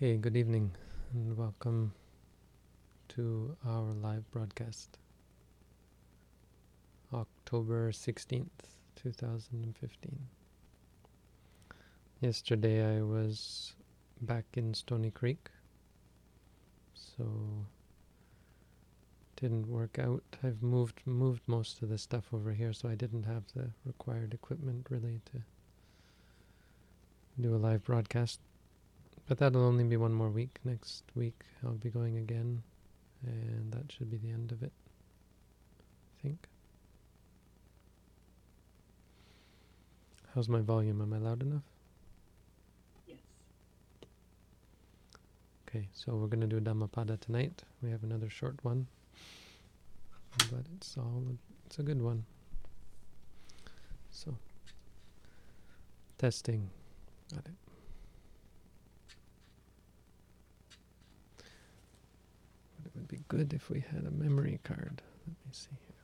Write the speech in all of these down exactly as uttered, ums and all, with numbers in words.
Okay, good evening and welcome to our live broadcast. October sixteenth, two thousand fifteen. Yesterday I was back in Stony Creek, so didn't work out. I've moved moved most of the stuff over here, so I didn't have the required equipment really to do a live broadcast. But that'll only be one more week. Next week I'll be going again, and that should be the end of it, I think. How's my volume? Am I loud enough? Yes. Okay, so we're going to do Dhammapada tonight. We have another short one, but it's all it's a good one. So, testing. Got it. But it would be good if we had a memory card. Let me see here.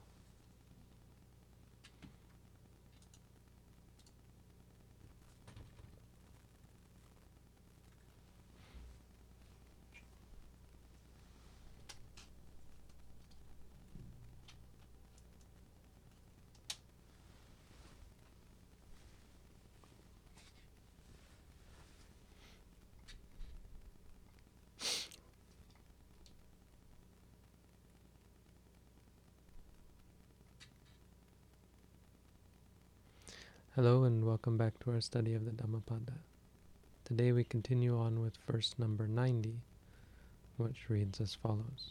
Hello and welcome back to our study of the Dhammapada. Today we continue on with verse number ninety, which reads as follows.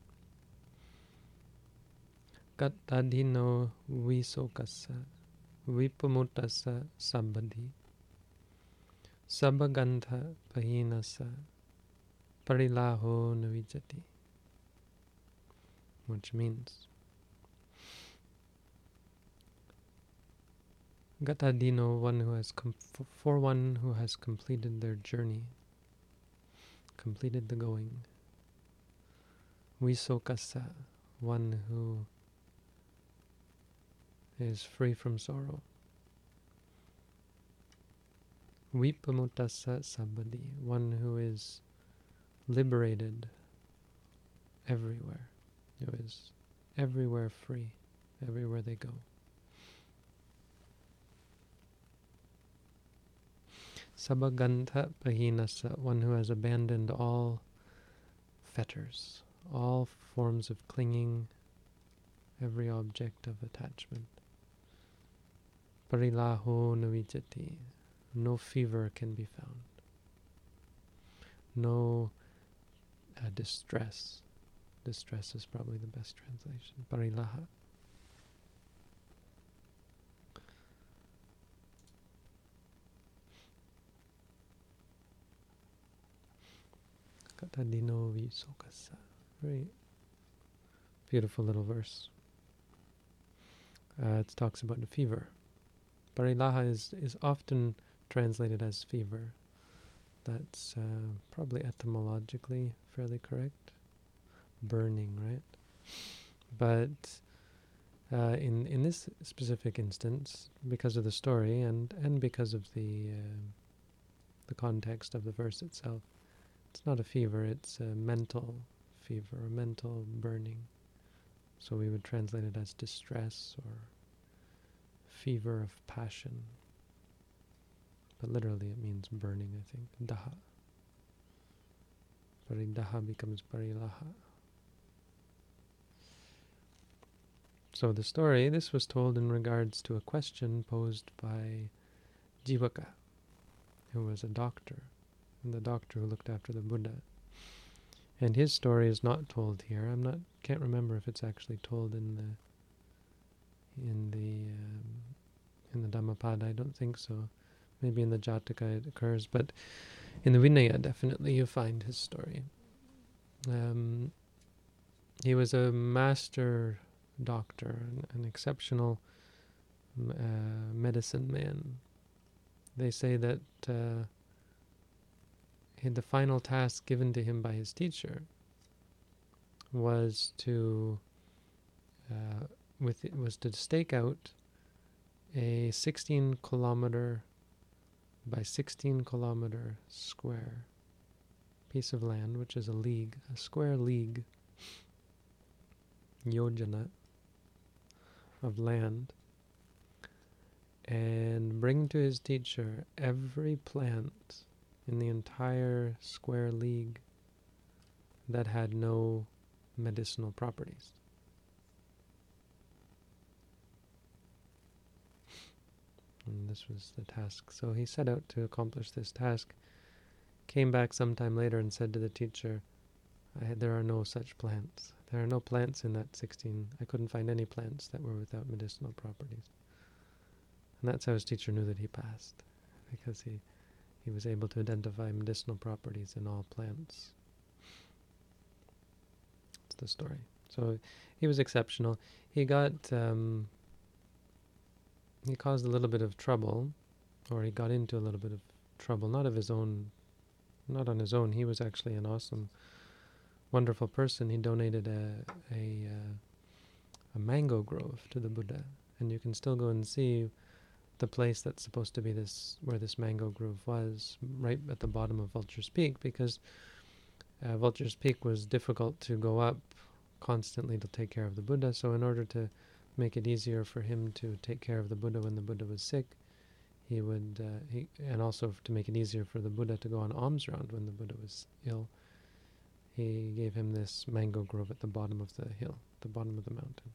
Kattadino visokassa vipamutassa sabbadi sabbagantha pahinasa parilaho navijati, which means Gatadino, one who has com- for one who has completed their journey, completed the going. Visokasa, one who is free from sorrow. Vipamutasa sabbadi, one who is liberated everywhere, who is everywhere free, everywhere they go. Sabbagantha pahinasa, one who has abandoned all fetters, all forms of clinging, every object of attachment. Parilaho navijati, no fever can be found, no uh, distress. Distress is probably the best translation. Parilaha. Katadino visokasa. Very beautiful little verse. Uh, it talks about the fever. Parilaha is, is often translated as fever. That's uh, probably etymologically fairly correct. Burning, right? But uh, in in this specific instance, because of the story and, and because of the uh, the context of the verse itself, it's not a fever, it's a mental fever, a mental burning. So we would translate it as distress or fever of passion. But literally it means burning, I think. Daha. Paridaha becomes parilaha. So the story, this was told in regards to a question posed by Jivaka, who was a doctor, and the doctor who looked after the Buddha. And his story is not told here. I'm not can't remember if it's actually told in the in the um, in the Dhammapada. I don't think so. Maybe in the Jataka it occurs, but in the Vinaya definitely you find his story. Um, he was a master doctor, an, an exceptional uh, medicine man. They say that uh, the final task given to him by his teacher was to uh, with it was to stake out a sixteen kilometer by sixteen kilometer square piece of land, which is a league, a square league, yojana, of land, and bring to his teacher every plant in the entire square league that had no medicinal properties. And this was the task. So he set out to accomplish this task, came back sometime later and said to the teacher, I had, there are no such plants. There are no plants in that sixteen. I couldn't find any plants that were without medicinal properties. And that's how his teacher knew that he passed, because he, he was able to identify medicinal properties in all plants. That's the story. So he was exceptional. He got, um, he caused a little bit of trouble, or he got into a little bit of trouble, not of his own, not on his own. He was actually an awesome, wonderful person. He donated a, a, uh, a mango grove to the Buddha, and you can still go and see the place that's supposed to be this, where this mango grove was, right at the bottom of Vulture's Peak, because uh, Vulture's Peak was difficult to go up constantly to take care of the Buddha. So in order to make it easier for him to take care of the Buddha when the Buddha was sick, he would, uh, he, and also to make it easier for the Buddha to go on alms round when the Buddha was ill, he gave him this mango grove at the bottom of the hill, the bottom of the mountain.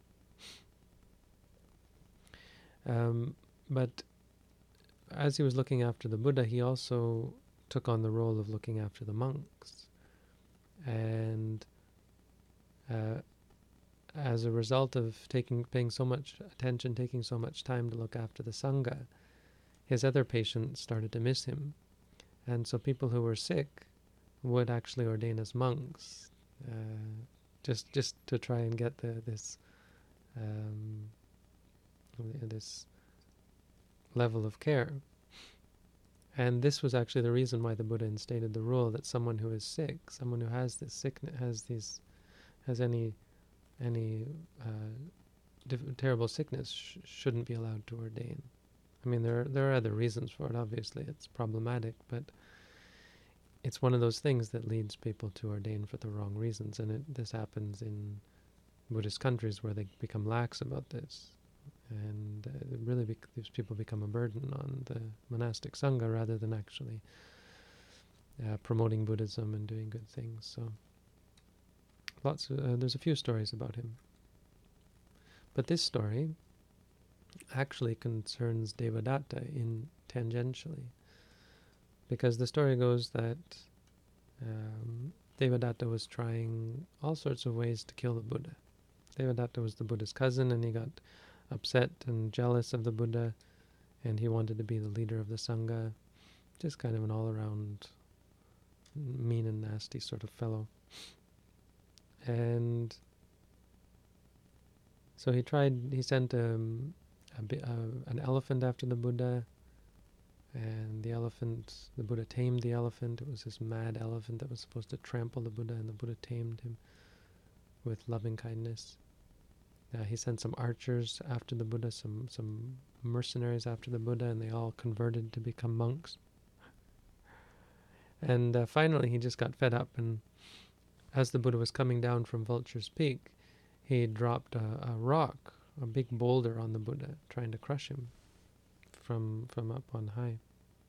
Um, but as he was looking after the Buddha, he also took on the role of looking after the monks. And uh, as a result of taking, paying so much attention, taking so much time to look after the Sangha, his other patients started to miss him. And so people who were sick would actually ordain as monks, uh, just just to try and get the, this um, this level of care. And this was actually the reason why the Buddha instated the rule that someone who is sick, someone who has this sickness, has these, has any any uh, diff- terrible sickness, sh- shouldn't be allowed to ordain. I mean, there are, there are other reasons for it. Obviously, it's problematic, but it's one of those things that leads people to ordain for the wrong reasons, and it, this happens in Buddhist countries where they become lax about this, and uh, it really bec- these people become a burden on the monastic Sangha rather than actually uh, promoting Buddhism and doing good things. So, lots. Of, uh, there's a few stories about him, but this story actually concerns Devadatta in tangentially. Because the story goes that um, Devadatta was trying all sorts of ways to kill the Buddha. Devadatta was the Buddha's cousin, and he got upset and jealous of the Buddha, and he wanted to be the leader of the Sangha. Just kind of an all-around mean and nasty sort of fellow. And so he tried, he sent um, a, bi- uh, an elephant after the Buddha, and the elephant, the Buddha tamed the elephant. It was this mad elephant that was supposed to trample the Buddha, and the Buddha tamed him with loving kindness. Uh, he sent some archers after the Buddha, some, some mercenaries after the Buddha, and they all converted to become monks. And uh, finally he just got fed up, and as the Buddha was coming down from Vulture's Peak, he dropped a, a rock, a big boulder on the Buddha, trying to crush him from from up on high.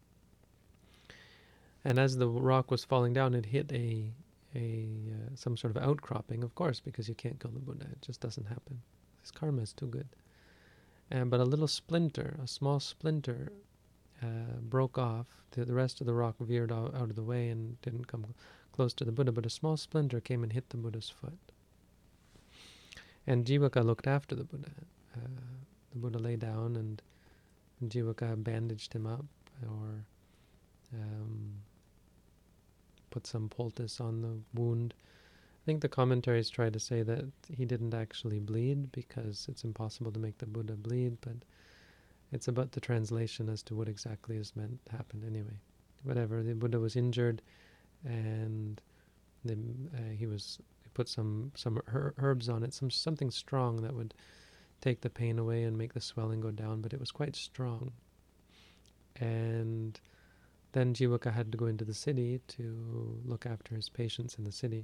And as the rock was falling down, it hit a a uh, some sort of outcropping, of course, because you can't kill the Buddha. It just doesn't happen. His karma is too good. And but a little splinter, a small splinter, uh, broke off. The, the rest of the rock veered out, out of the way and didn't come close to the Buddha, but a small splinter came and hit the Buddha's foot. And Jivaka looked after the Buddha. Uh, the Buddha lay down, and Jivaka bandaged him up, or um, put some poultice on the wound. I think the commentaries try to say that he didn't actually bleed because it's impossible to make the Buddha bleed, but it's about the translation as to what exactly is meant to happen anyway. Whatever, the Buddha was injured, and the, uh, he was he put some some her- herbs on it, some something strong that would take the pain away and make the swelling go down, but it was quite strong. And then Jivaka had to go into the city to look after his patients in the city.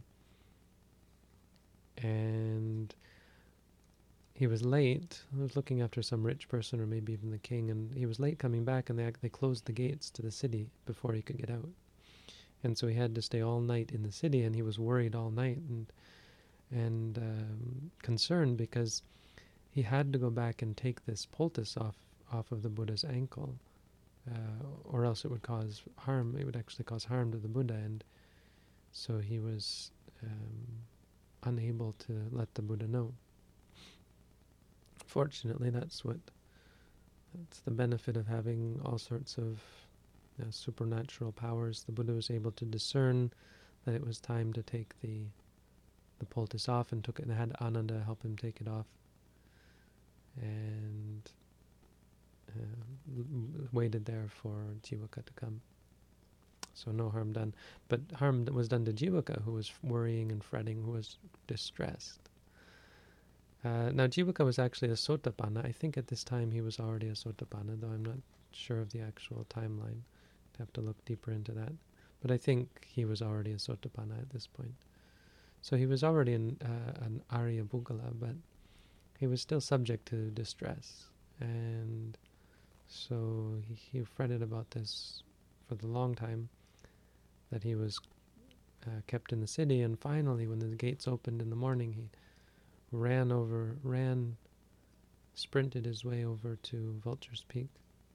And he was late. He was looking after some rich person, or maybe even the king, and he was late coming back, and they they closed the gates to the city before he could get out. And so he had to stay all night in the city, and he was worried all night and and um, concerned, because he had to go back and take this poultice off off of the Buddha's ankle, uh, or else it would cause harm. It would actually cause harm to the Buddha, and so he was um, unable to let the Buddha know. Fortunately, that's what that's the benefit of having all sorts of uh, supernatural powers. The Buddha was able to discern that it was time to take the the poultice off, and took it, and had Ananda help him take it off, and uh, waited there for Jivaka to come. So no harm done. But harm was done to Jivaka, who was worrying and fretting, who was distressed. Uh, now, Jivaka was actually a Sotapanna. I think at this time he was already a Sotapanna, though I'm not sure of the actual timeline. I'd have to look deeper into that. But I think he was already a Sotapanna at this point. So he was already an, uh, an Arya Bugala, but he was still subject to distress. And so he, he fretted about this for the long time, that he was uh, kept in the city. And finally, when the gates opened in the morning, he ran over, ran, sprinted his way over to Vulture's Peak,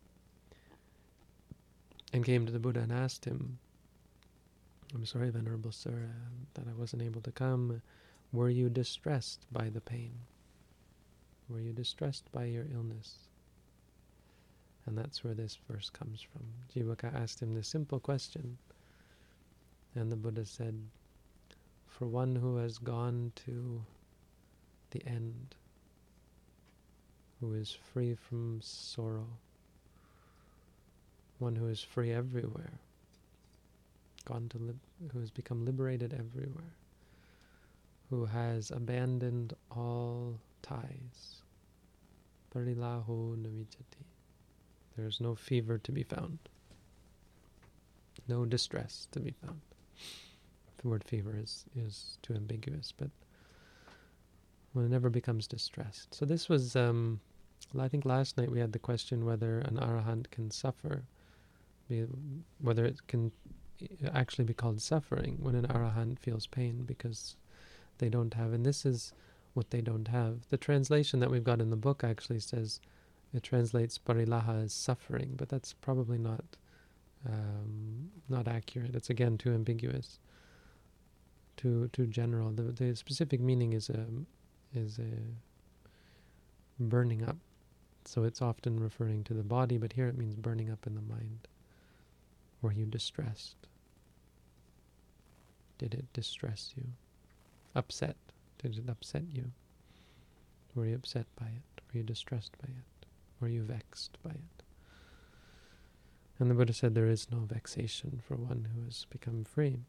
and came to the Buddha and asked him, "I'm sorry, Venerable Sir, uh, that I wasn't able to come. Were you distressed by the pain? Were you distressed by your illness?" And that's where this verse comes from. Jivaka asked him this simple question, and the Buddha said, "For one who has gone to the end, who is free from sorrow, one who is free everywhere, gone to lib- who has become liberated everywhere, who has abandoned all ties, parilaho navijati, there is no fever to be found, no distress to be found." The word fever is, is too ambiguous, but when it never becomes distressed. So this was, um, I think last night we had the question whether an arahant can suffer, be, whether it can actually be called suffering when an arahant feels pain, because they don't have, and this is what they don't have. The translation that we've got in the book actually says, it translates parilaha as suffering, but that's probably not um, not accurate. It's again too ambiguous, too too general. The, the specific meaning is a is a burning up. So it's often referring to the body, but here it means burning up in the mind. Were you distressed? Did it distress you? Upset? Did it upset you? Were you upset by it? Were you distressed by it? Were you vexed by it? And the Buddha said there is no vexation for one who has become free.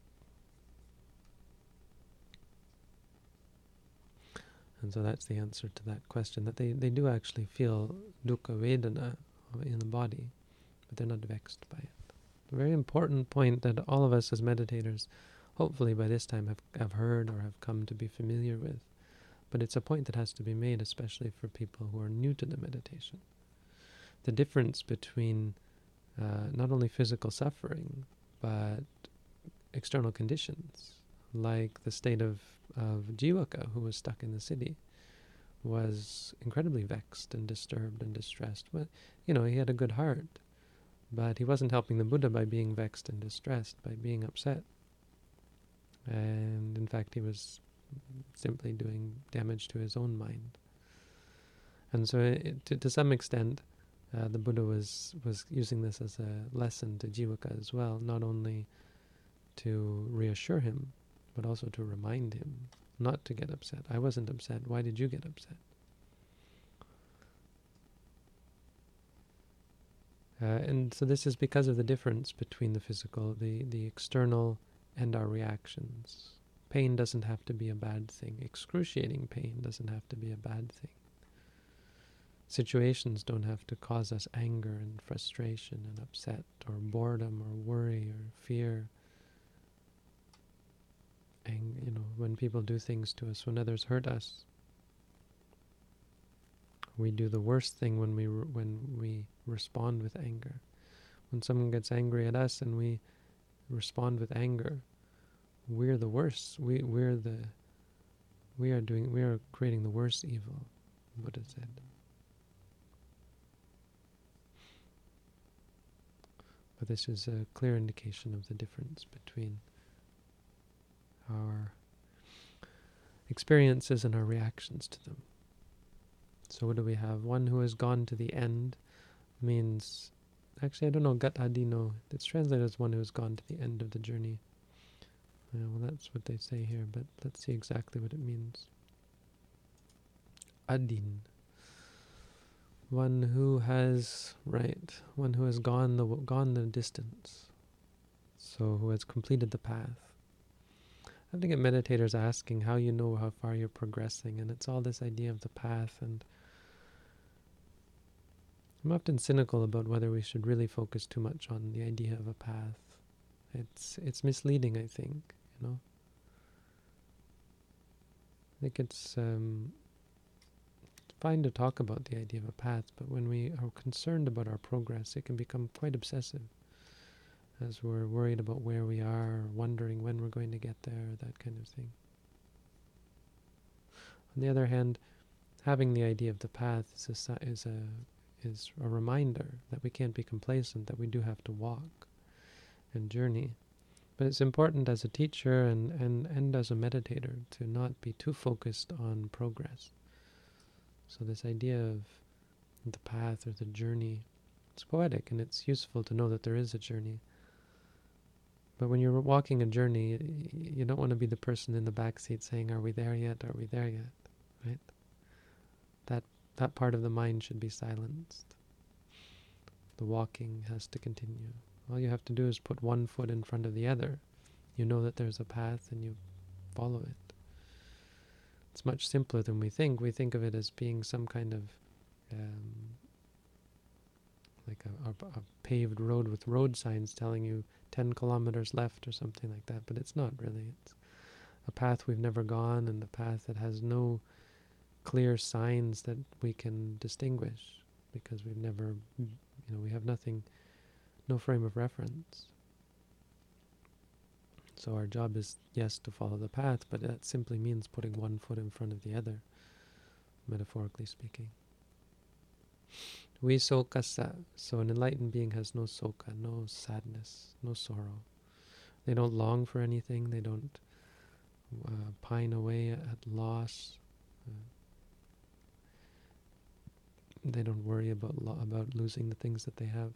And so that's the answer to that question, that they, they do actually feel dukkha vedana in the body, but they're not vexed by it. A very important point that all of us as meditators, hopefully by this time, have, have heard or have come to be familiar with. But it's a point that has to be made, especially for people who are new to the meditation. The difference between uh, not only physical suffering, but external conditions, like the state of, of Jivaka, who was stuck in the city, was incredibly vexed and disturbed and distressed. But, you know, he had a good heart, but he wasn't helping the Buddha by being vexed and distressed, by being upset. And in fact, he was simply doing damage to his own mind. And so it, to, to some extent, uh, the Buddha was, was using this as a lesson to Jivaka as well, not only to reassure him, but also to remind him not to get upset. I wasn't upset. Why did you get upset? Uh, and so this is because of the difference between the physical, the, the external, and our reactions. Pain doesn't have to be a bad thing. Excruciating pain doesn't have to be a bad thing. Situations don't have to cause us anger and frustration and upset or boredom or worry or fear. And, you know, when people do things to us, when others hurt us, we do the worst thing when we re- when we respond with anger. When someone gets angry at us and we respond with anger, we're the worst. We we're the we are doing we are creating the worst evil, Buddha said. But this is a clear indication of the difference between our experiences and our reactions to them. So what do we have? One who has gone to the end means, actually I don't know, gat adino, it's translated as one who has gone to the end of the journey. Yeah, well, that's what they say here, but let's see exactly what it means. Adin. One who has, right, one who has gone the gone the distance. So who has completed the path. I think get meditators asking how you know how far you're progressing, and it's all this idea of the path, and I'm often cynical about whether we should really focus too much on the idea of a path. It's it's misleading, I think, you know. I think it's um, fine to talk about the idea of a path, but when we are concerned about our progress, it can become quite obsessive, as we're worried about where we are, wondering when we're going to get there, that kind of thing. On the other hand, having the idea of the path is a, is a is a reminder that we can't be complacent, that we do have to walk and journey. But it's important as a teacher and, and, and as a meditator to not be too focused on progress. So this idea of the path or the journey, it's poetic and it's useful to know that there is a journey. But when you're walking a journey, you don't want to be the person in the back seat saying, are we there yet? Are we there yet? Right? That that part of the mind should be silenced. The walking has to continue. All you have to do is put one foot in front of the other. You know that there's a path and you follow it. It's much simpler than we think. We think of it as being some kind of um, like a, a, a paved road with road signs telling you ten kilometers left or something like that, but it's not really. It's a path we've never gone, and a path that has no clear signs that we can distinguish because we've never, you know, we have nothing, no frame of reference. So our job is, yes, to follow the path, but that simply means putting one foot in front of the other, metaphorically speaking. We sokasa, so an enlightened being has no soka, no sadness, no sorrow. They don't long for anything, they don't uh, pine away at loss. Uh, they don't worry about lo- about losing the things that they have.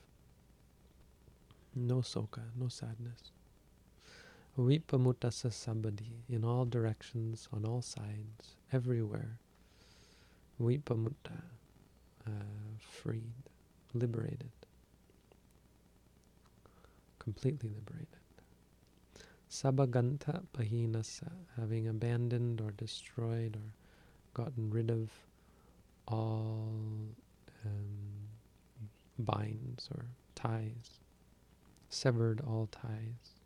No soka, no sadness. Vipamutasa sabadi, in all directions, on all sides, everywhere. Vipamutta, uh, freed, liberated, completely liberated. Sabaganta pahinasa, having abandoned or destroyed or gotten rid of all um, binds or ties, severed all ties.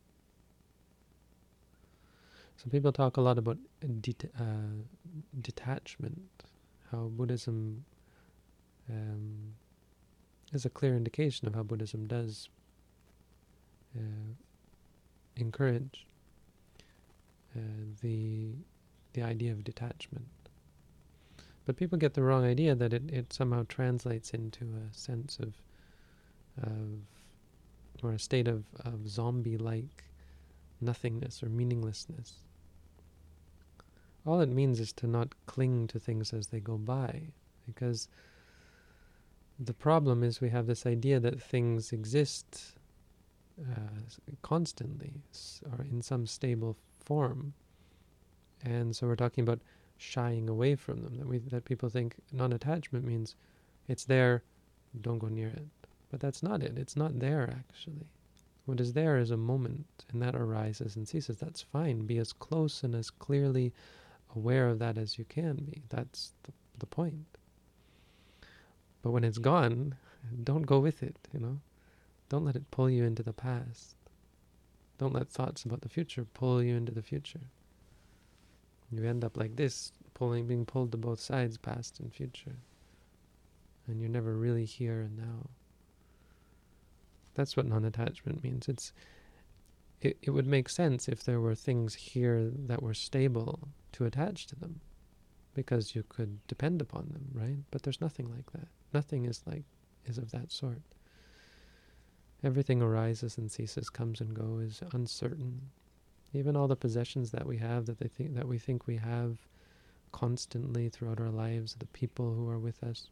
So people talk a lot about det- uh, detachment, how Buddhism um, is a clear indication of how Buddhism does uh, encourage uh, the the idea of detachment. But people get the wrong idea that it, it somehow translates into a sense of, of or a state of, of zombie-like nothingness or meaninglessness. All it means is to not cling to things as they go by, because the problem is we have this idea that things exist uh, constantly or in some stable form, and so we're talking about shying away from them. That we that people think non-attachment means it's there, don't go near it. But that's not it. It's not there actually. What is there is a moment, and that arises and ceases. That's fine. Be as close and as clearly aware of that as you can be. That's the, the point. But when it's gone, don't go with it, you know. Don't let it pull you into the past. Don't let thoughts about the future pull you into the future. You end up like this, pulling, being pulled to both sides, past and future. And you're never really here and now. That's what non-attachment means. It's it, it would make sense if there were things here that were stable to attach to them, because you could depend upon them, right? But there's nothing like that. Nothing is like is of that sort. Everything arises and ceases, comes and goes, is uncertain. Even all the possessions that we have, that they think that we think we have constantly throughout our lives, the people who are with us.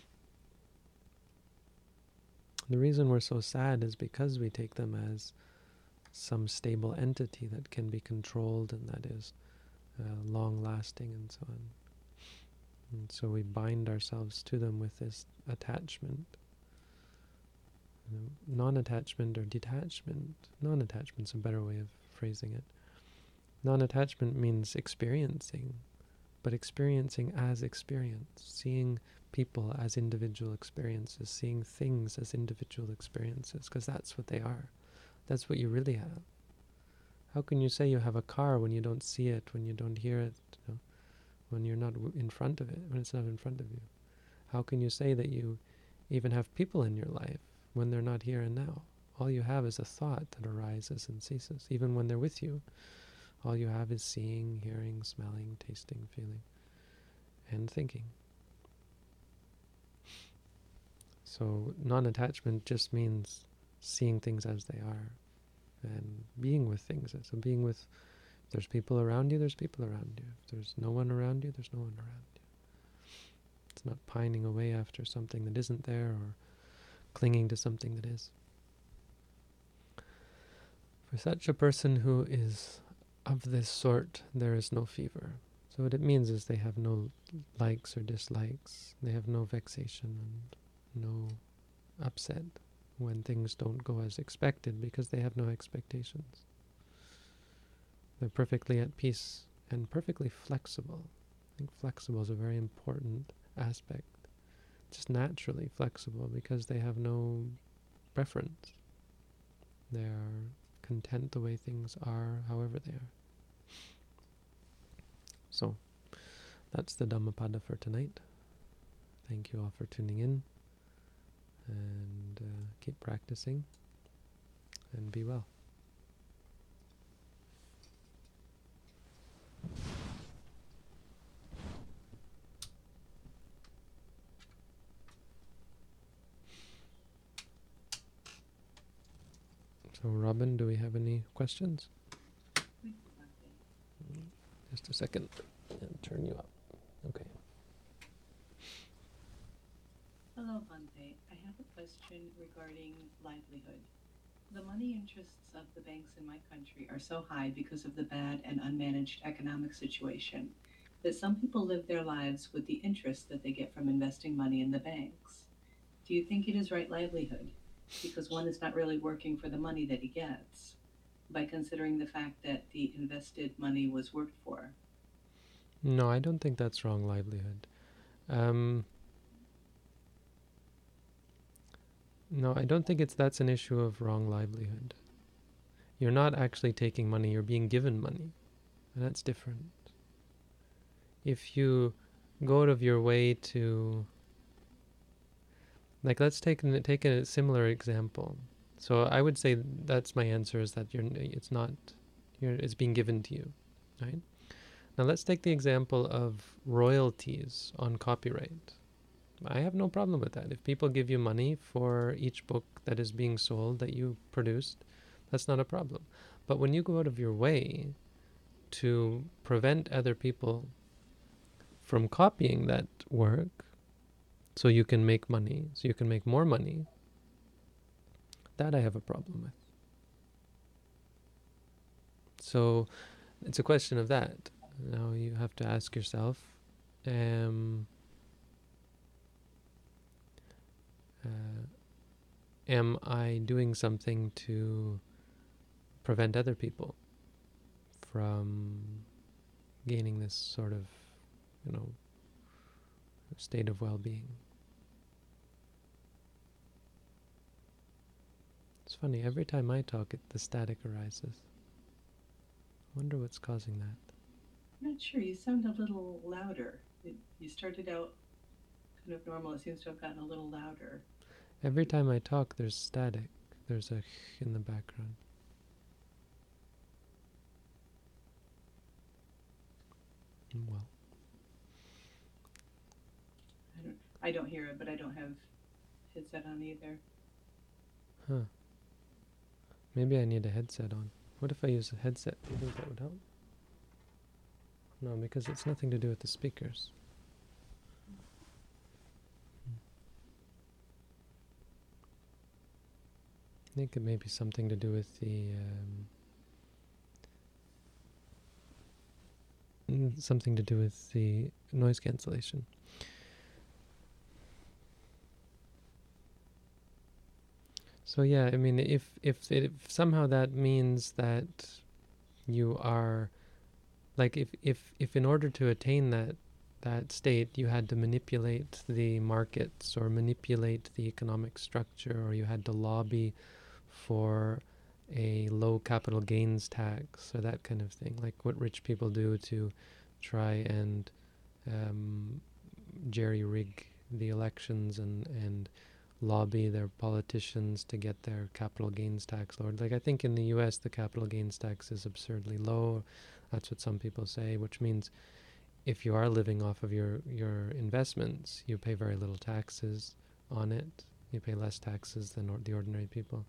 The reason we're so sad is because we take them as some stable entity that can be controlled and that is uh, long-lasting and so on. And so we bind ourselves to them with this attachment. You know, non-attachment or detachment. Non-attachment's a better way of phrasing it. Non-attachment means experiencing, but experiencing as experience, seeing people as individual experiences, seeing things as individual experiences, because that's what they are. That's what you really have. How can you say you have a car when you don't see it, when you don't hear it, you know, when you're not w in front of it, when it's not in front of you? How can you say that you even have people in your life when they're not here and now? All you have is a thought that arises and ceases, even when they're with you. All you have is seeing, hearing, smelling, tasting, feeling, and thinking. So non-attachment just means seeing things as they are and being with things. So being with, if there's people around you, there's people around you. If there's no one around you, there's no one around you. It's not pining away after something that isn't there or clinging to something that is. For such a person who is of this sort, there is no fever. So what it means is they have no likes or dislikes. They have no vexation and no upset when things don't go as expected, because they have no expectations. They're perfectly at peace and perfectly flexible. I think flexible is a very important aspect. Just naturally flexible because they have no preference. They are content the way things are, however they are. So, that's the Dhammapada for tonight. Thank you all for tuning in. And uh, keep practicing. And be well. So, Robin, do we have any questions? Just a second. And turn you up. Okay. Hello, Bhante. I have a question regarding livelihood. The money interests of the banks in my country are so high because of the bad and unmanaged economic situation that some people live their lives with the interest that they get from investing money in the banks. Do you think it is right livelihood? Because one is not really working for the money that he gets, by considering the fact that the invested money was worked for. No, I don't think that's wrong livelihood. Um, no, I don't think it's that's an issue of wrong livelihood. You're not actually taking money, you're being given money. And that's different. If you go out of your way to... Like, let's take, take a similar example. So I would say that's my answer, is that you're, it's not... You're, it's being given to you, right? Now let's take the example of royalties on copyright. I have no problem with that. If people give you money for each book that is being sold that you produced, that's not a problem. But when you go out of your way to prevent other people from copying that work so you can make money, so you can make more money, that I have a problem with. So it's a question of that. Now you have to ask yourself, um, uh, am I doing something to prevent other people from gaining this sort of, you know, state of well-being? It's funny, every time I talk, it, the static arises. I wonder what's causing that. I'm not sure. You sound a little louder. It, you started out kind of normal. It seems to have gotten a little louder. Every time I talk, there's static. There's a in the background. Well, I don't, I don't hear it, but I don't have headset on either. huh. Maybe I need a headset on. What if I use a headset? Do you think that would help? No, because it's nothing to do with the speakers. I think it may be something to do with the um, mm, something to do with the noise cancellation. So yeah, I mean, if if, it, if somehow that means that you are, like, if if if in order to attain that that state, you had to manipulate the markets or manipulate the economic structure, or you had to lobby for a low capital gains tax or that kind of thing, like what rich people do to try and um, jerry-rig the elections and, and lobby their politicians to get their capital gains tax lowered. Like, I think in the U S the capital gains tax is absurdly low. That's what some people say, which means if you are living off of your, your investments, you pay very little taxes on it. You pay less taxes than or the ordinary people.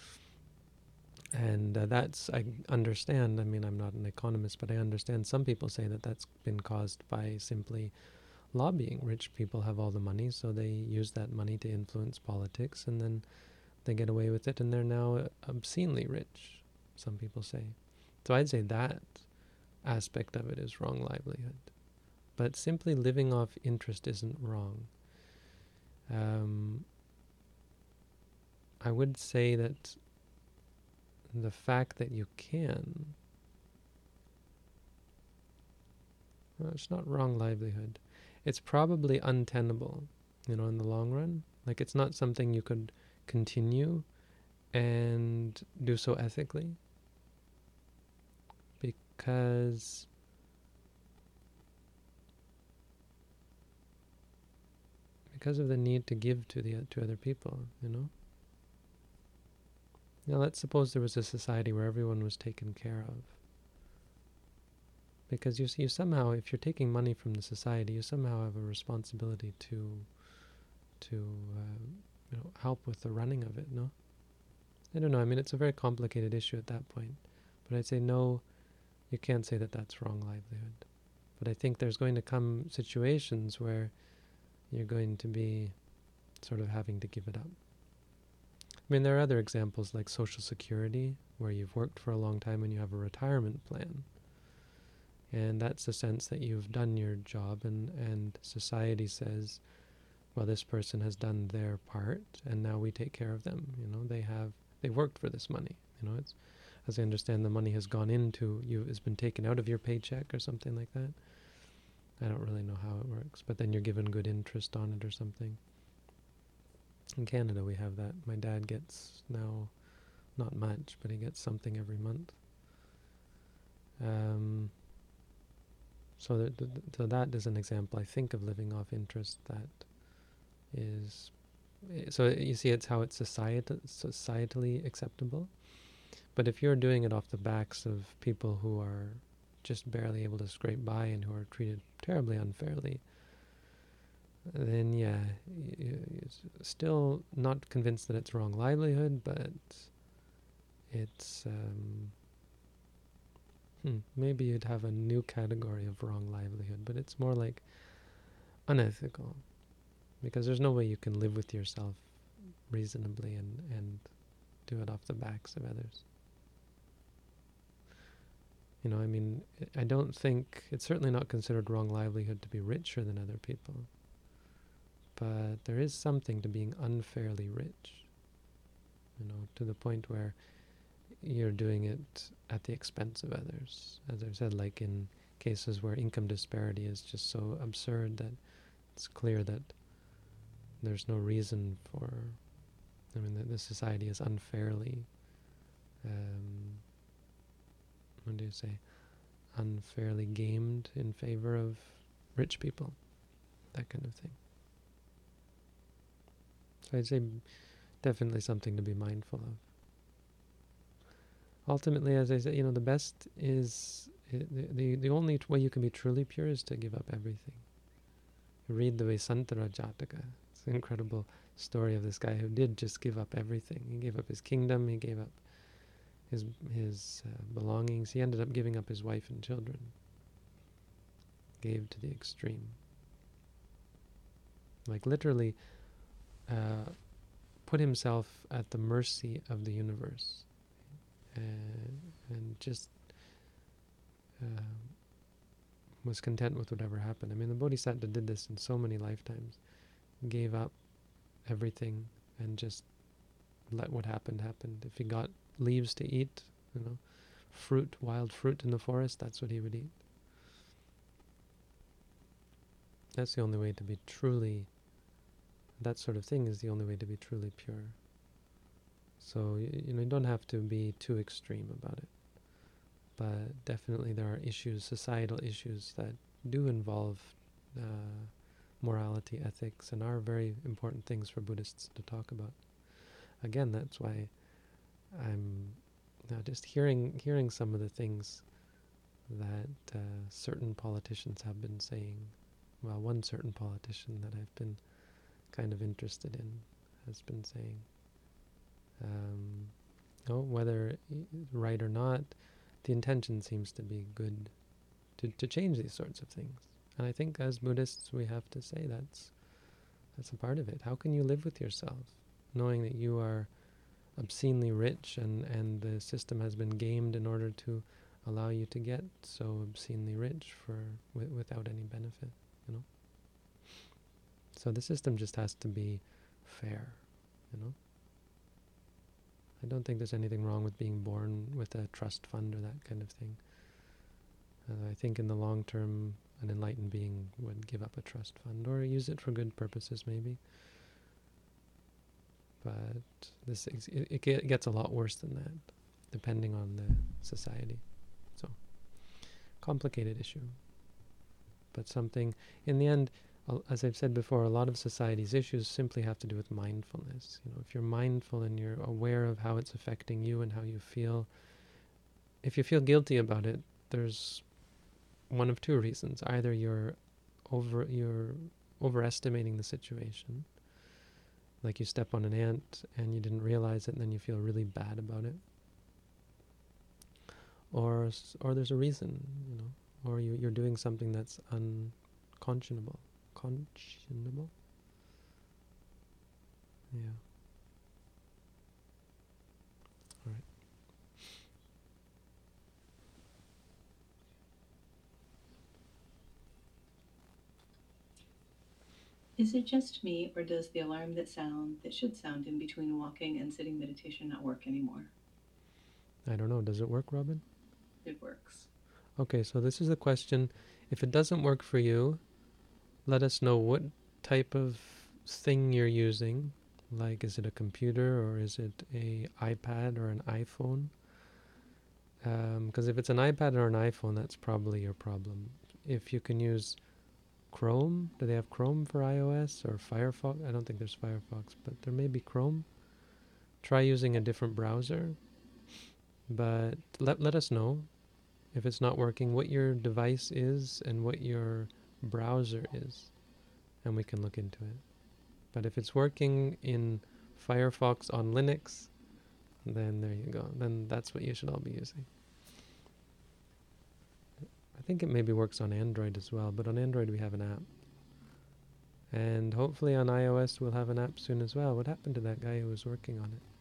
And uh, that's, I understand, I mean, I'm not an economist, but I understand some people say that that's been caused by simply lobbying. Rich people have all the money, so they use that money to influence politics, and then they get away with it, and they're now obscenely rich, some people say. So I'd say that aspect of it is wrong livelihood. But simply living off interest isn't wrong. Um, I would say that the fact that you can, well, it's not wrong livelihood. It's probably untenable, you know, in the long run. Like, it's not something you could continue and do so ethically, because because of the need to give to the to other people, you know. Now, let's suppose there was a society where everyone was taken care of. Because you see, you somehow, if you're taking money from the society, you somehow have a responsibility to, to uh, you know, help with the running of it, no? I don't know, I mean, it's a very complicated issue at that point. But I'd say no, you can't say that that's wrong livelihood. But I think there's going to come situations where you're going to be sort of having to give it up. I mean, there are other examples like Social Security, where you've worked for a long time and you have a retirement plan. And that's the sense that you've done your job, and, and society says, well, this person has done their part, and now we take care of them. You know, they have, they worked for this money. You know, it's, as I understand, the money has gone into you, has been taken out of your paycheck or something like that. I don't really know how it works, but then you're given good interest on it or something. In Canada, we have that. My dad gets now, not much, but he gets something every month. Um, so, that, so that is an example, I think, of living off interest that is... So you see, it's how it's society, societally acceptable. But if you're doing it off the backs of people who are just barely able to scrape by and who are treated terribly unfairly, then yeah, you're still not convinced that it's wrong livelihood, but it's, um, hmm, maybe you'd have a new category of wrong livelihood, but it's more like unethical, because there's no way you can live with yourself reasonably and, and do it off the backs of others. You know, I mean, I don't think, it's certainly not considered wrong livelihood to be richer than other people. But there is something to being unfairly rich, you know, to the point where you're doing it at the expense of others. As I've said, like in cases where income disparity is just so absurd that it's clear that there's no reason for I mean, the, the society is unfairly, um, what do you say, unfairly gamed in favor of rich people, that kind of thing. So I'd say definitely something to be mindful of. Ultimately, as I said, you know, the best is, the, the, the only way you can be truly pure is to give up everything. Read the Vesantara Jataka. It's an incredible story of this guy who did just give up everything. He gave up his kingdom, he gave up his his uh, belongings. He ended up giving up his wife and children. Gave to the extreme. Like literally uh, put himself at the mercy of the universe. Uh, and just uh, was content with whatever happened. I mean, the Bodhisattva did this in so many lifetimes. Gave up everything and just let what happened happen. If he got leaves to eat, you know, fruit, wild fruit in the forest, that's what he would eat. That's the only way to be truly, that sort of thing is the only way to be truly pure. So, you, you know, you don't have to be too extreme about it. But definitely there are issues, societal issues, that do involve uh, morality, ethics, and are very important things for Buddhists to talk about. Again, that's why I'm now just hearing hearing some of the things that uh, certain politicians have been saying. Well, one certain politician that I've been kind of interested in has been saying, um, oh, whether right or not, the intention seems to be good to, to change these sorts of things. And I think as Buddhists we have to say that's that's a part of it. How can you live with yourself knowing that you are obscenely rich and, and the system has been gamed in order to allow you to get so obscenely rich for w- without any benefit, you know? So the system just has to be fair, you know? I don't think there's anything wrong with being born with a trust fund or that kind of thing. Uh, I think in the long term, an enlightened being would give up a trust fund or use it for good purposes, maybe. But this it, it gets a lot worse than that, depending on the society. So, complicated issue. But something, in the end, as I've said before, a lot of society's issues simply have to do with mindfulness. You know, if you're mindful and you're aware of how it's affecting you and how you feel, if you feel guilty about it, there's one of two reasons. Either you're over you're overestimating the situation, like you step on an ant and you didn't realize it and then you feel really bad about it. Or or there's a reason, you know, or you, you're doing something that's unconscionable. Conscionable? Yeah. All right. Is it just me, or does the alarm that sound that should sound in between walking and sitting meditation not work anymore? I don't know. Does it work, Robin? It works. Okay, so this is the question. If it doesn't work for you, let us know what type of thing you're using. Like, is it a computer or is it a iPad or an iPhone? Because um, if it's an iPad or an iPhone, that's probably your problem. If you can use Chrome, do they have Chrome for iOS or Firefox? I don't think there's Firefox, but there may be Chrome. Try using a different browser. But let, let us know if it's not working, what your device is and what your browser is, and we can look into it. But if it's working in Firefox on Linux, then there you go. Then that's what you should all be using. I think it maybe works on Android as well, but on Android we have an app. And hopefully on iOS we'll have an app soon as well. What happened to that guy who was working on it?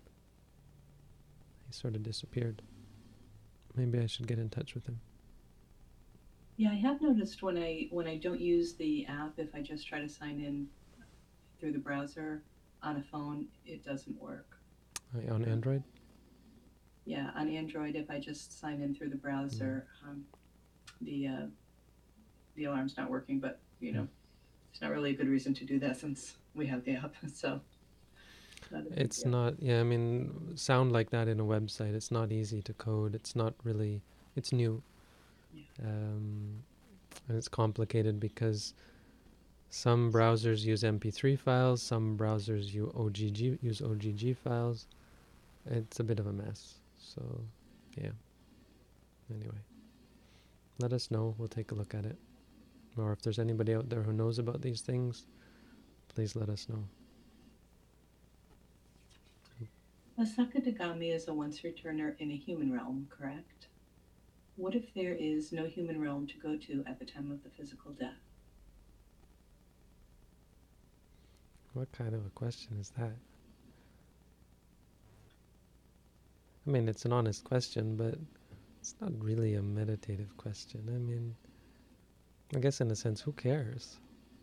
He sort of disappeared. Maybe I should get in touch with him. Yeah, I have noticed when I when I don't use the app, if I just try to sign in through the browser on a phone, it doesn't work. Uh, on Android? Yeah, on Android, if I just sign in through the browser, mm. um, the uh, the alarm's not working. But you know, mm. it's not really a good reason to do that since we have the app. So Not a big It's deal. not, yeah, I mean, sound like that in a website, it's not easy to code. It's not really, it's new. Yeah. Um, and it's complicated because some browsers use M P three files, some browsers use O G G, use O G G files. It's a bit of a mess. So, yeah. Anyway, let us know. We'll take a look at it. Or if there's anybody out there who knows about these things, please let us know. A Sakadagami is a once returner in a human realm, correct? What if there is no human realm to go to at the time of the physical death? What kind of a question is that? I mean, it's an honest question, but it's not really a meditative question. I mean, I guess in a sense, who cares?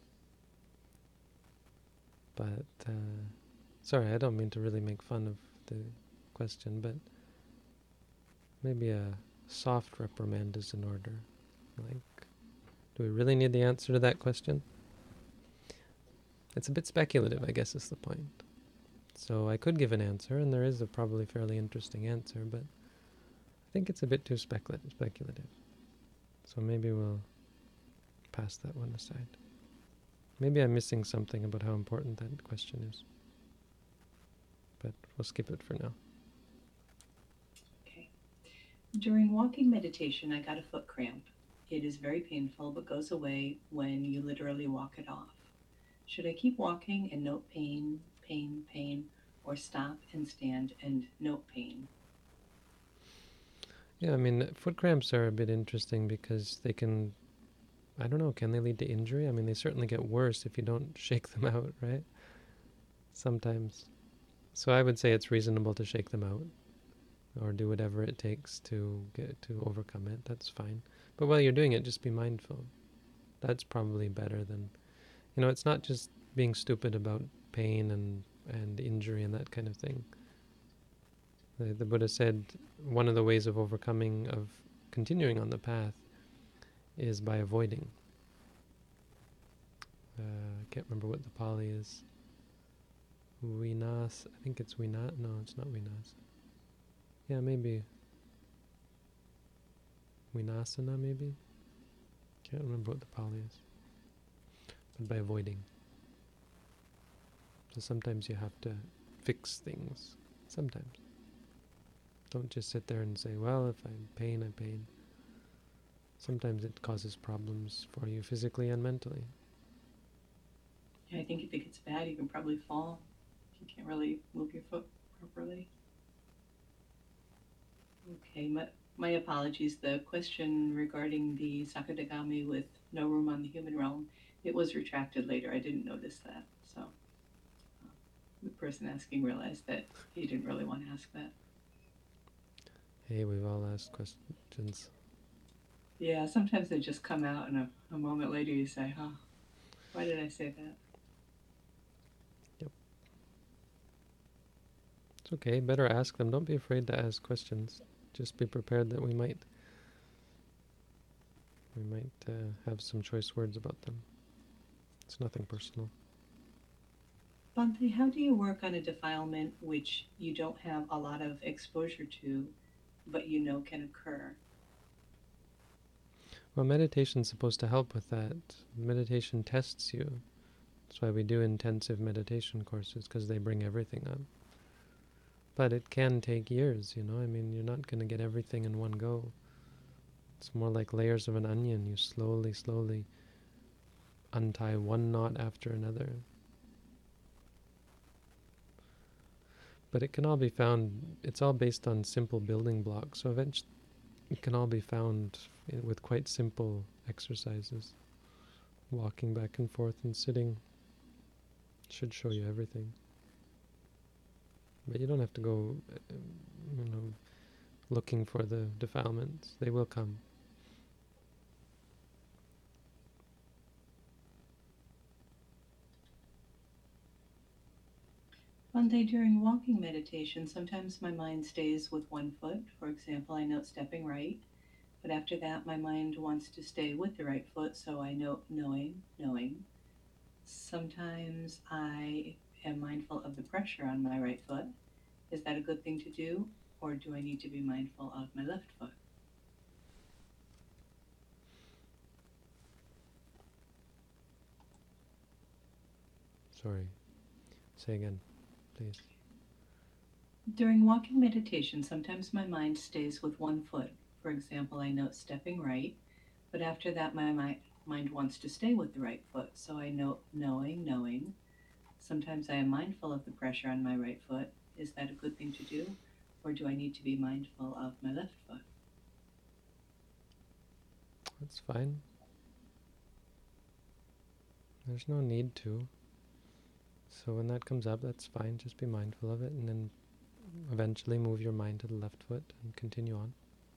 But, uh, sorry, I don't mean to really make fun of the question, but maybe a soft reprimand is in order. Like, do we really need the answer to that question? It's a bit speculative, I guess is the point. So I could give an answer, and there is a probably fairly interesting answer, but I think it's a bit too specula- speculative. So maybe we'll pass that one aside. Maybe I'm missing something about how important that question is. But we'll skip it for now. Okay. During walking meditation, I got a foot cramp. It is very painful but goes away when you literally walk it off. Should I keep walking and note pain, pain, pain, or stop and stand and note pain? Yeah, I mean, foot cramps are a bit interesting because they can, I don't know, can they lead to injury? I mean, they certainly get worse if you don't shake them out, right? Sometimes. So I would say it's reasonable to shake them out or do whatever it takes to get to overcome it. That's fine. But while you're doing it, just be mindful. That's probably better than, you know, it's not just being stupid about pain and, and injury and that kind of thing. The, the Buddha said one of the ways of overcoming, of continuing on the path, is by avoiding. Uh, I can't remember what the Pali is. Vinas, I think it's Vinat. No, it's not Vinas. Yeah, maybe Vinasana, maybe. Can't remember what the Pali is. But by avoiding. So sometimes you have to fix things. Sometimes. Don't just sit there and say, well, if I'm pain, I'm pain. Sometimes it causes problems for you physically and mentally. Yeah, I think if it gets bad, you can probably fall. You can't really move your foot properly. Okay, my, my apologies. The question regarding the Sakadagami with no room on the human realm, it was retracted later. I didn't notice that. So uh, the person asking realized that he didn't really want to ask that. Hey, we've all asked questions. Yeah, sometimes they just come out, and a, a moment later you say, "Huh, why did I say that?" Yep. It's okay. Better ask them. Don't be afraid to ask questions. Just be prepared that we might we might uh, have some choice words about them. It's nothing personal. Bhante, how do you work on a defilement which you don't have a lot of exposure to, but you know can occur? Well, meditation's supposed to help with that. Meditation tests you. That's why we do intensive meditation courses, because they bring everything up. But it can take years, you know. I mean, you're not going to get everything in one go. It's more like layers of an onion. You slowly, slowly untie one knot after another. But it can all be found, it's all based on simple building blocks. So eventually it can all be found with quite simple exercises. Walking back and forth and sitting should show you everything. But you don't have to go, uh, you know, looking for the defilements. They will come. Bhante, during walking meditation, sometimes my mind stays with one foot. For example, I note stepping right, but after that, my mind wants to stay with the right foot, so I note knowing, knowing. Sometimes I am mindful of the pressure on my right foot. Is that a good thing to do, or do I need to be mindful of my left foot? Sorry. Say again, please. During walking meditation, sometimes my mind stays with one foot. For example, I note stepping right, but after that, my mi- mind wants to stay with the right foot. So I note knowing, knowing. Sometimes I am mindful of the pressure on my right foot. Is that a good thing to do, or do I need to be mindful of my left foot? That's fine. There's no need to. So when that comes up, that's fine. Just be mindful of it, and then eventually move your mind to the left foot and continue on.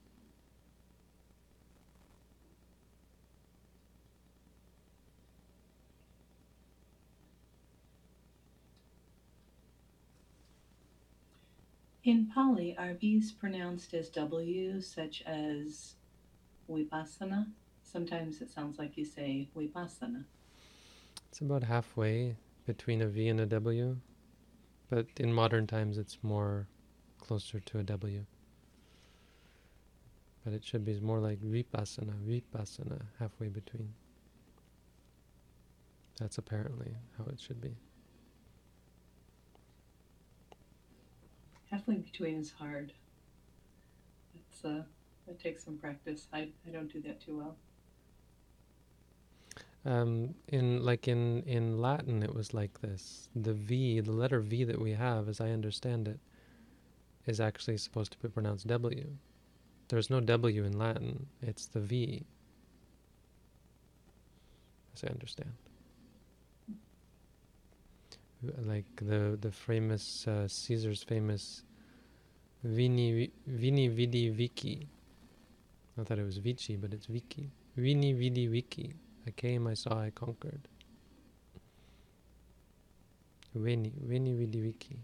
In Pali, are V's pronounced as W, such as Vipassana? Sometimes it sounds like you say Vipassana. It's about halfway between a V and a W, but in modern times it's more closer to a W. But it should be more like Vipassana, Vipassana, halfway between. That's apparently how it should be. Halfway between is hard. It's uh, it takes some practice. I, I don't do that too well. Um, in like in, in Latin, it was like this. The V, the letter V that we have, as I understand it, is actually supposed to be pronounced W. There's no W in Latin. It's the V, as I understand. Like the the famous uh, Caesar's famous Vini Vini Vidi Vici. I thought it was Vici, but it's Vici. Vini Vidi Vici. I came, I saw, I conquered. Veni Vini Vidi Vici.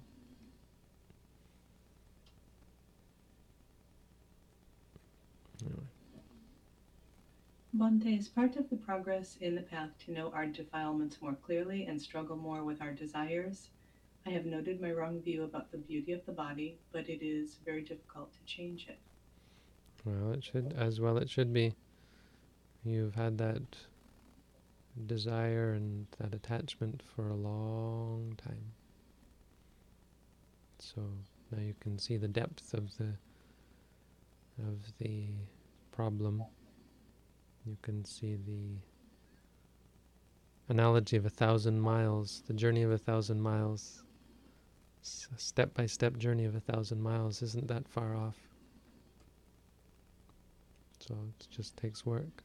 Anyway. Bhante, is part of the progress in the path to know our defilements more clearly and struggle more with our desires? I have noted my wrong view about the beauty of the body, but it is very difficult to change it. Well, it should, as well it should be. You've had that desire and that attachment for a long time. So now you can see the depth of the of the problem. You can see the analogy of a thousand miles, the journey of a thousand miles, a step-by-step journey of a thousand miles isn't that far off. So it just takes work.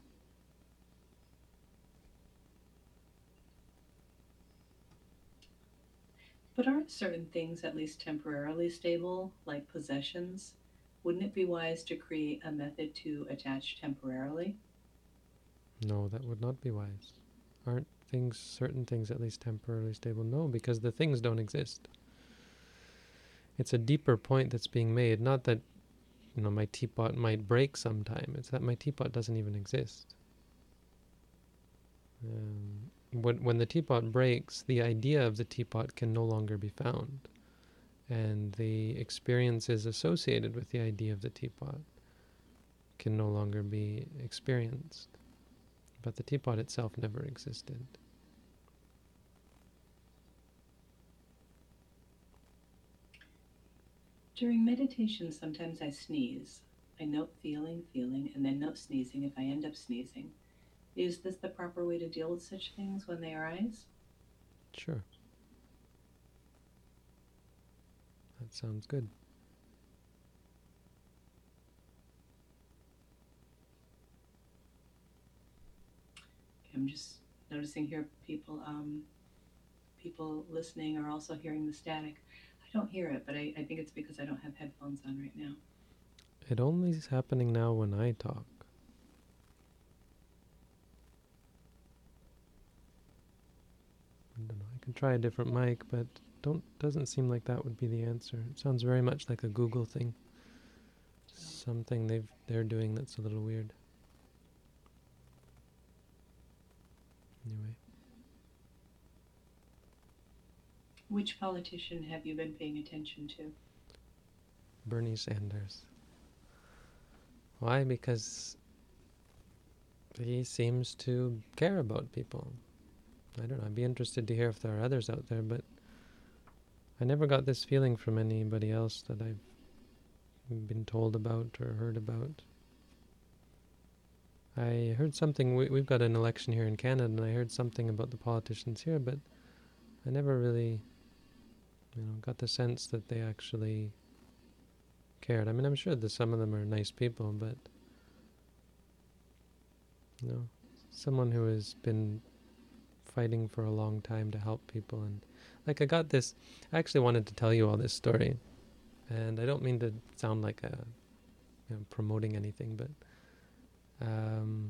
But aren't certain things at least temporarily stable, like possessions? Wouldn't it be wise to create a method to attach temporarily? No, that would not be wise. Aren't things, certain things at least temporarily stable? No, because the things don't exist. It's a deeper point that's being made. Not that, you know, my teapot might break sometime. It's that my teapot doesn't even exist. Um, when, when the teapot breaks, the idea of the teapot can no longer be found. And the experiences associated with the idea of the teapot can no longer be experienced. But the teapot itself never existed. During meditation, sometimes I sneeze. I note feeling, feeling, and then note sneezing if I end up sneezing. Is this the proper way to deal with such things when they arise? Sure. That sounds good. I'm just noticing here people um, people listening are also hearing the static. I don't hear it, but I, I think it's because I don't have headphones on right now. It only is happening now when I talk. I don't know. I can try a different mic, but don't doesn't seem like that would be the answer. It sounds very much like a Google thing. Something they've they're doing that's a little weird. Anyway. Which politician have you been paying attention to? Bernie Sanders. Why? Because he seems to care about people. I don't know. I'd be interested to hear if there are others out there, but I never got this feeling from anybody else that I've been told about or heard about. I heard something, we, we've got an election here in Canada, and I heard something about the politicians here, but I never really, you know, got the sense that they actually cared. I mean, I'm sure that some of them are nice people, but, you know, someone who has been fighting for a long time to help people. And like I got this, I actually wanted to tell you all this story, and I don't mean to sound like a, you know, promoting anything, but um,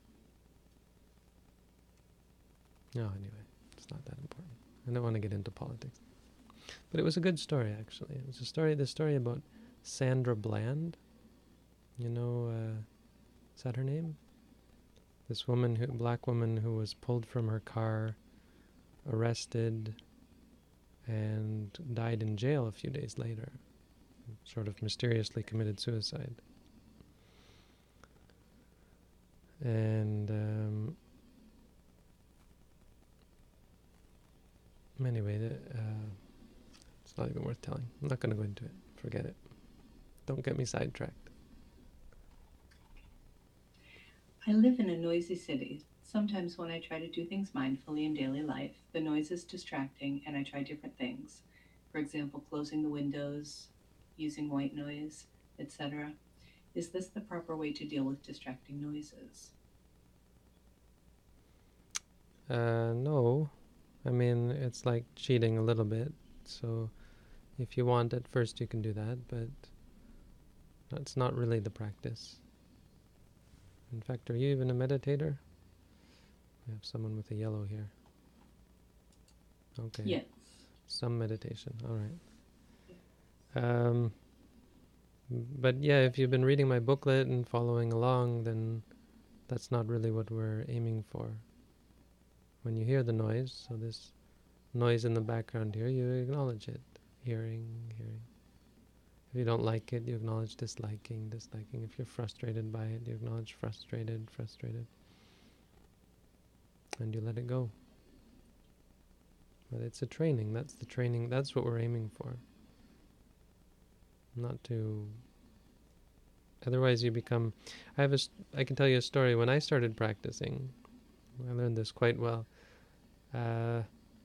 no, anyway, it's not that important. I don't want to get into politics, but it was a good story actually. It was a story, the story about Sandra Bland. You know, uh, is that her name? This woman, who, black woman, who was pulled from her car, arrested, and died in jail a few days later. Sort of mysteriously committed suicide. And um, anyway, the, uh, it's not even worth telling. I'm not going to go into it. Forget it. Don't get me sidetracked. I live in a noisy city. Sometimes when I try to do things mindfully in daily life, the noise is distracting and I try different things. For example, closing the windows, using white noise, et cetera. Is this the proper way to deal with distracting noises? Uh, no. I mean, it's like cheating a little bit. So if you want at first, you can do that, but that's not really the practice. In fact, are you even a meditator? We have someone with a yellow here. Okay. Yes. Some meditation. All right. Um, but yeah, if you've been reading my booklet and following along, then that's not really what we're aiming for. When you hear the noise, so this noise in the background here, you acknowledge it. Hearing, hearing. If you don't like it, you acknowledge disliking, disliking. If you're frustrated by it, you acknowledge frustrated, frustrated. And you let it go. But it's a training. That's the training. That's what we're aiming for. Not to... Otherwise you become... I have a... I can tell you a story. When I started practicing, I learned this quite well. Uh,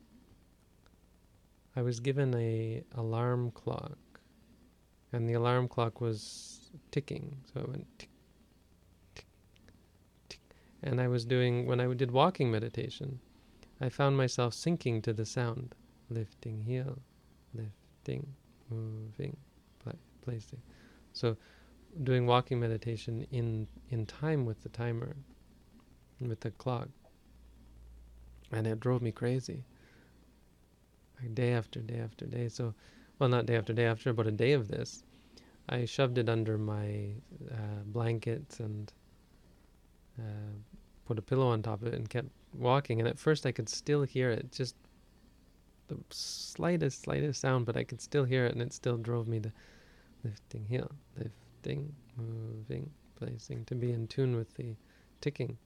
I was given a alarm clock. And the alarm clock was ticking. So it went tick, tick, tick. And I was doing... When I did walking meditation, I found myself syncing to the sound. Lifting heel, lifting, moving, pla placing. So doing walking meditation in, in time with the timer, with the clock. And it drove me crazy. Like day after day after day. So, well, not day after day, after about a day of this, I shoved it under my uh, blankets and uh, put a pillow on top of it and kept walking. And at first I could still hear it, just the slightest, slightest sound, but I could still hear it, and it still drove me to lifting heel, lifting, moving, placing, to be in tune with the ticking.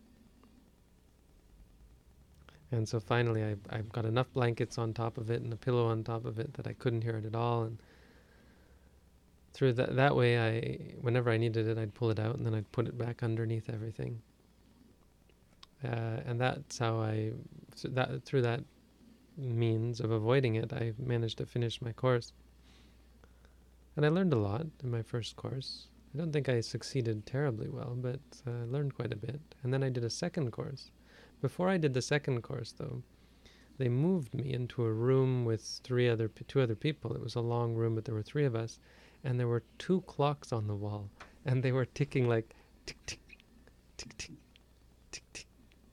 And so finally I, I got enough blankets on top of it and a pillow on top of it that I couldn't hear it at all. And through that, that way, I, whenever I needed it, I'd pull it out and then I'd put it back underneath everything. Uh, and that's how I, th that, through that means of avoiding it, I managed to finish my course. And I learned a lot in my first course. I don't think I succeeded terribly well, but I uh, learned quite a bit. And then I did a second course. Before I did the second course, though, they moved me into a room with three other, two other people. It was a long room, but there were three of us. And there were two clocks on the wall. And they were ticking like tick, tick, tick, tick, tick, tick.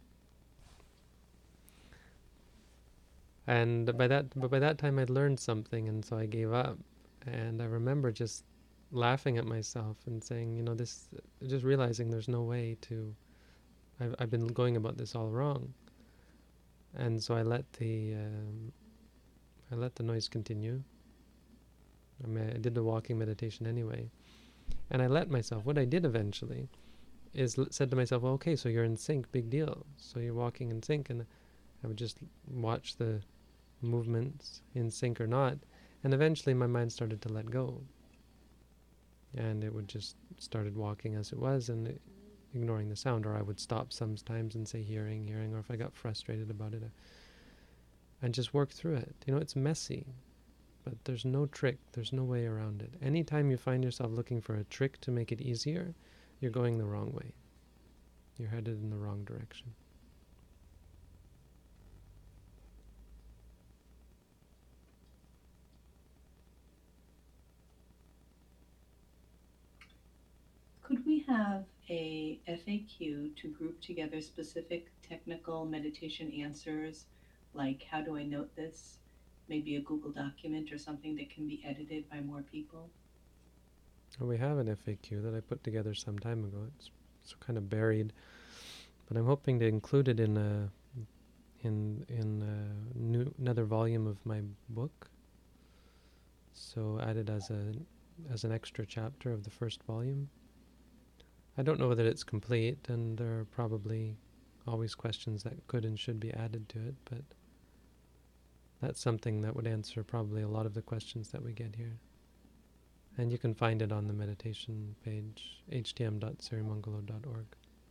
And by that, but by that time I'd learned something, and so I gave up. And I remember just laughing at myself and saying, you know, this, just realizing there's no way to, I've, I've been going about this all wrong. And so I let the, um, I let the noise continue. I mean, I did the walking meditation anyway. And I let myself. What I did eventually is l- said to myself, well, okay, so you're in sync, big deal. So you're walking in sync. And I would just watch the movements in sync or not. And eventually my mind started to let go. And it would just started walking as it was and it, ignoring the sound. Or I would stop sometimes and say hearing, hearing. Or if I got frustrated about it, I, I'd just work through it. You know, it's messy. But there's no trick. There's no way around it. Anytime you find yourself looking for a trick to make it easier, you're going the wrong way. You're headed in the wrong direction. Could we have a F A Q to group together specific technical meditation answers, like how do I note this? Maybe a Google document or something that can be edited by more people? Well, we have an F A Q that I put together some time ago. It's, it's kind of buried, but I'm hoping to include it in a in in a new another volume of my book. So add it as a as an extra chapter of the first volume. I don't know whether it's complete, and there are probably always questions that could and should be added to it, but that's something that would answer probably a lot of the questions that we get here. And you can find it on the meditation page, h t m dot sirimangalo dot org.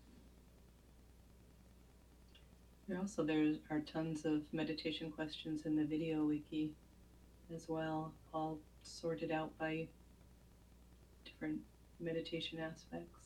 There also there are tons of meditation questions in the video wiki as well, all sorted out by different meditation aspects.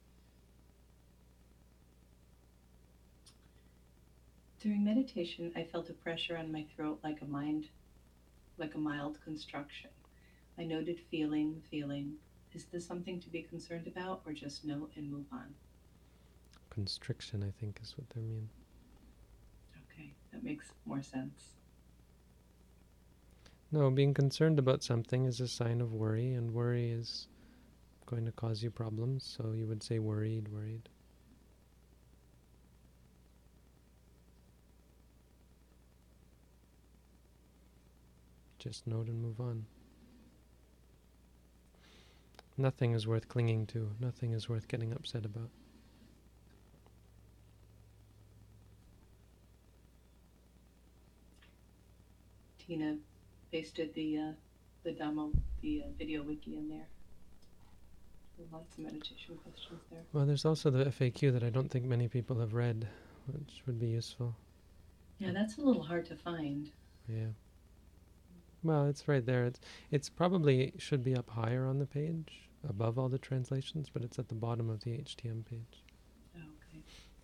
During meditation, I felt a pressure on my throat like a mind, like a mild constriction. I noted feeling, feeling. Is this something to be concerned about, or just note and move on? Constriction, I think, is what they mean. Okay, that makes more sense. No, being concerned about something is a sign of worry, and worry is going to cause you problems, so you would say worried, worried. Just note and move on. Nothing is worth clinging to. Nothing is worth getting upset about. Tina pasted the uh, the demo, the uh, video wiki in there. Lots of meditation questions there. Well, there's also the F A Q that I don't think many people have read, which would be useful. Yeah, that's a little hard to find. Yeah. Well, it's right there. It's it's probably should be up higher on the page, above all the translations, but it's at the bottom of the H T M page. Oh, okay.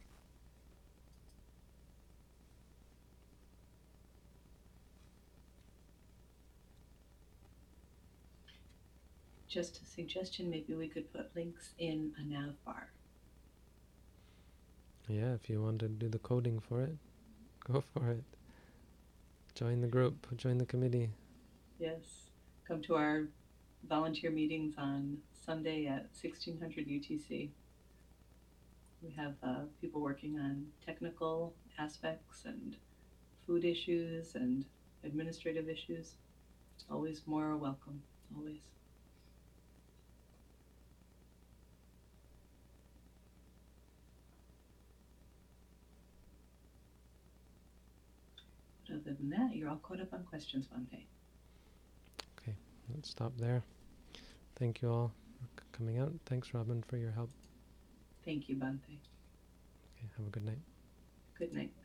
Just a suggestion, maybe we could put links in a nav bar. Yeah, if you want to do the coding for it, go for it. Join the group, join the committee. Yes. Come to our volunteer meetings on Sunday at sixteen hundred U T C. We have uh, people working on technical aspects and food issues and administrative issues. Always more welcome, always. But other than that, you're all caught up on questions, Bhante. Okay, let's stop there. Thank you all for c- coming out. Thanks, Robin, for your help. Thank you, Bhante. Okay, have a good night. Good night.